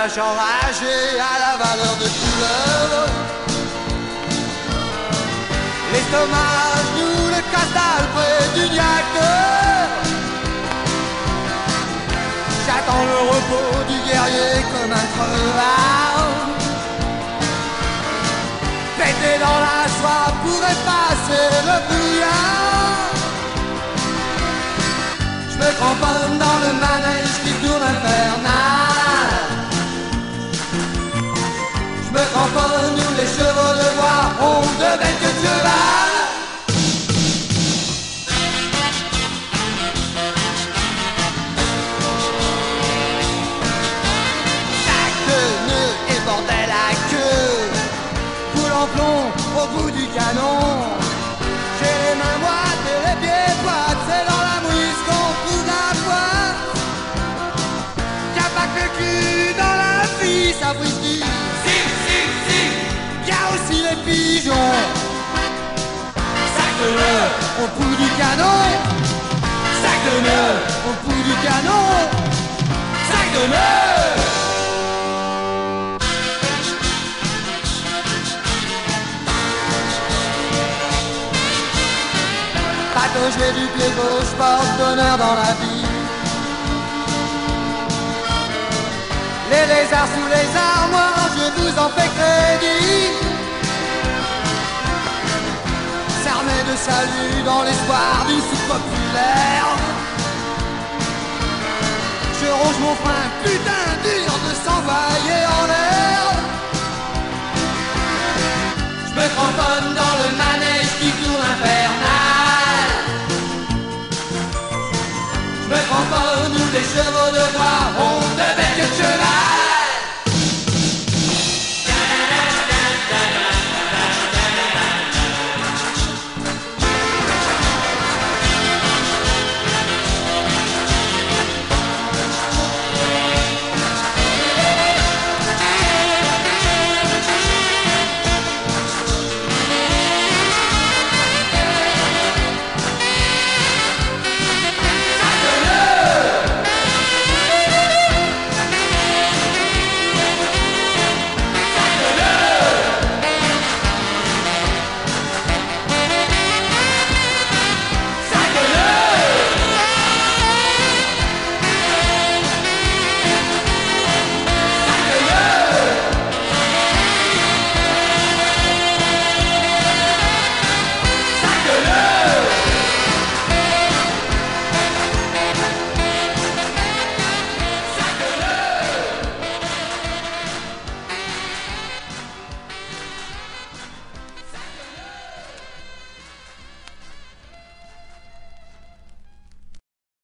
vache enragée à la valeur de couleur. L'estomac à genoux, le castal près du diacre. J'attends le repos du guerrier comme un crevard. Pété dans la soie pour effacer le brouillard. Je me cramponne dans le manège qui tourne infernal. Je me cramponne où les chevaux de bois ont de belles queues de cheval. Bordel à queue, boule en plomb au bout du canon. J'ai les mains moites et les pieds boites, c'est dans la mouise qu'on trouve la boîte. Y'a pas que le cul dans la vie, ça frisky. Si, y'a aussi les pigeons. Sac de nœuds au bout du canon. Sac de nœuds au bout du canon. Sac de nœuds. J'ai du pied gauche, porte-bonheur dans la vie. Les lézards sous les armoires, je vous en fais crédit. S'armé de salut dans l'espoir d'une soupe populaire. Je ronge mon frein, putain.